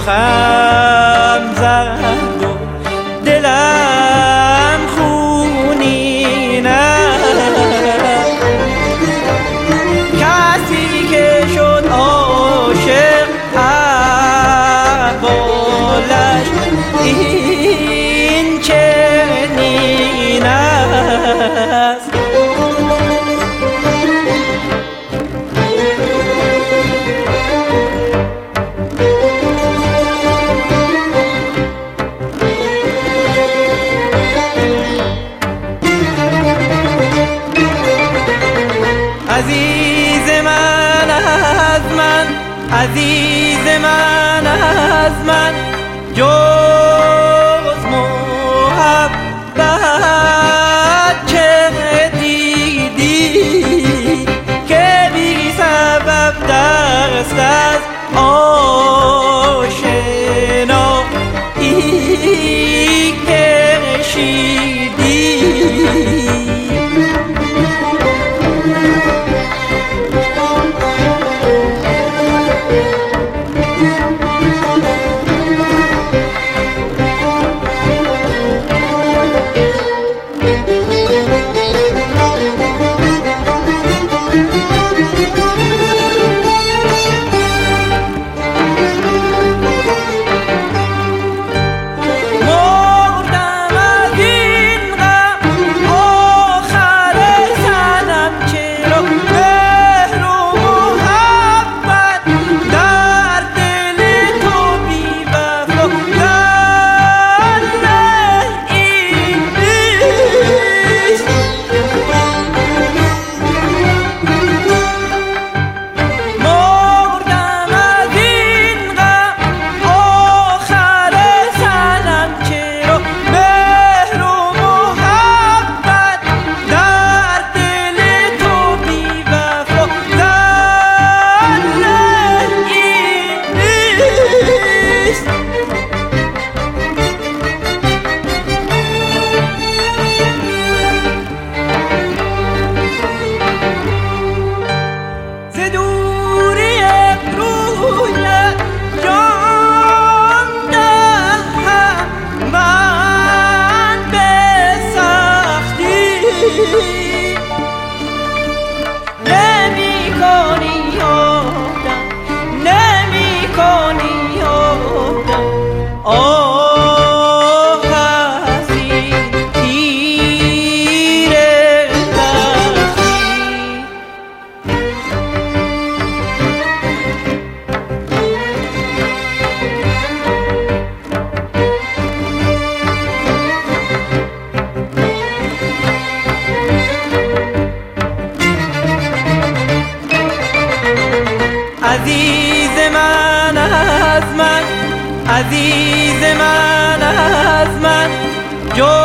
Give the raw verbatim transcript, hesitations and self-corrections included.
رخم زد و دلم خونین است. کسی که شد عاشق احوالش این چنین است. عزیز من از من، عزیز من از من، جز محبت چه دیدی که بی سبب دست از آشنایی کشیدی. نمی کنی آدم، نمی کنی آدم آه از این تیر دستی. عزیز من از من، عزیز من از من، جو